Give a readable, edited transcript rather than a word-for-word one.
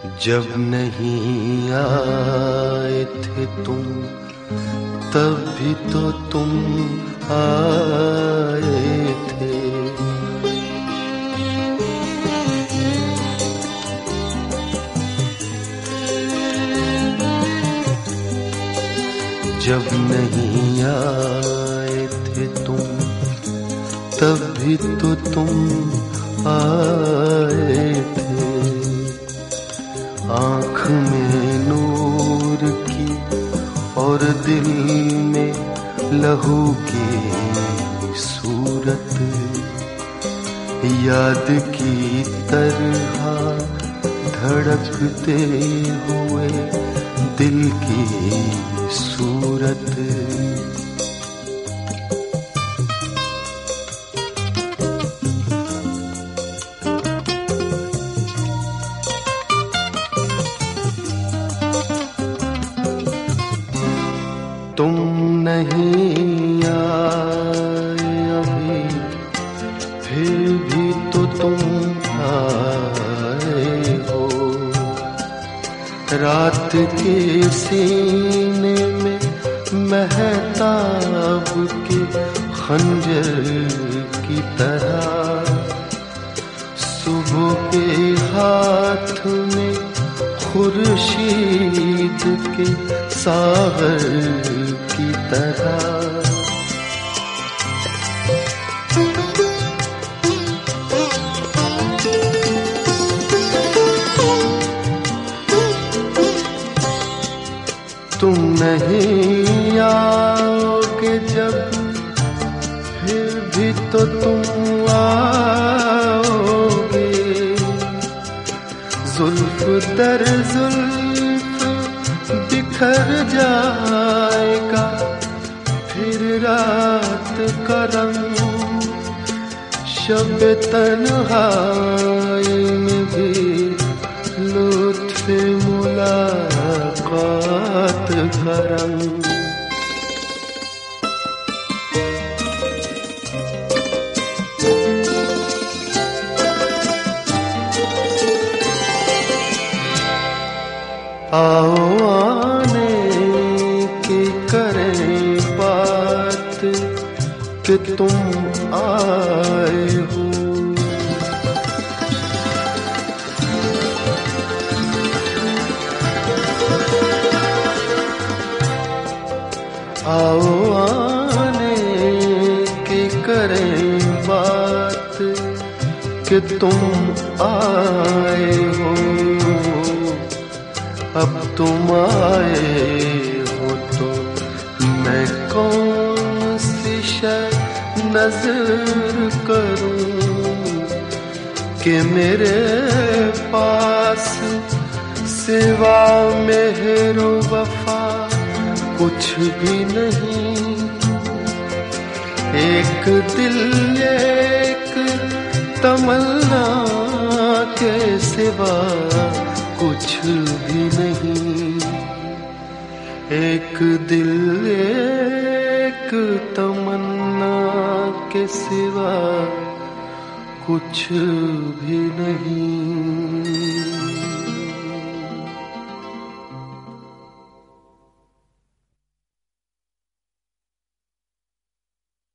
जब नहीं आए थे तुम तब भी तो तुम आए थे। जब नहीं आए थे तुम तब भी तो तुम आए थे। आँख में नूर की और दिल में लहू की सूरत, याद की तरह धड़कते हुए दिल की सूरत। तुम नहीं आए अभी, फिर भी तो तुम आए हो। रात के सीने में महताब के खंजर की तरह, सुबह के हाथ में खुर्शीद के सागर की तरह। तुम नहीं आओगे जब, फिर भी तो तुम आओगे। जुल्फ दर जुल्फ बिखर जाएगा फिर रात का रंग। शब तन्हाई में भी लुत्फ़े मुलाकात का रंग। आओ आने की करें बात कि तुम आए हो। आओ आने की करें बात कि तुम आए हो। अब तुम आए हो तो मैं कौन सी शय नजर करूं कि मेरे पास सिवा मेहरो वफा कुछ भी नहीं। एक दिल एक तमन्ना के सिवा कुछ भी नहीं। एक दिल एक तमन्ना के सिवा कुछ भी नहीं।